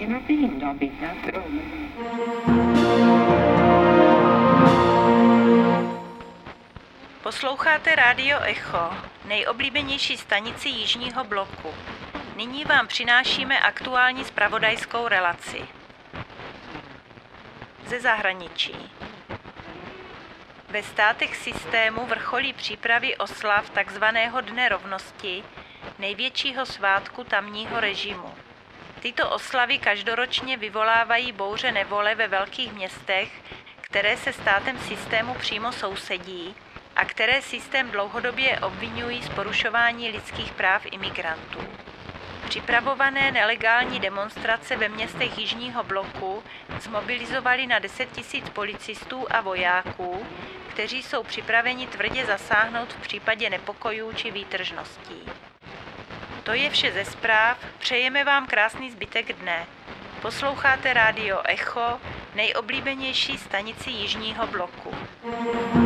är man förhindrad att byta rum. Posloucháte Rádio Echo, nejoblíbenější stanici Jižního bloku. Nyní vám přinášíme aktuální zpravodajskou relaci. Ze zahraničí. Ve státech systému vrcholí přípravy oslav tzv. Dne rovnosti, největšího svátku tamního režimu. Tyto oslavy každoročně vyvolávají bouře nevole ve velkých městech, které se státem systému přímo sousedí a které systém dlouhodobě obviňují z porušování lidských práv imigrantů. Připravované nelegální demonstrace ve městech Jižního bloku zmobilizovali na 10 000 policistů a vojáků, kteří jsou připraveni tvrdě zasáhnout v případě nepokojů či výtržností. To je vše ze zpráv, přejeme vám krásný zbytek dne. Posloucháte Rádio Echo, nejoblíbenější stanici Jižního bloku.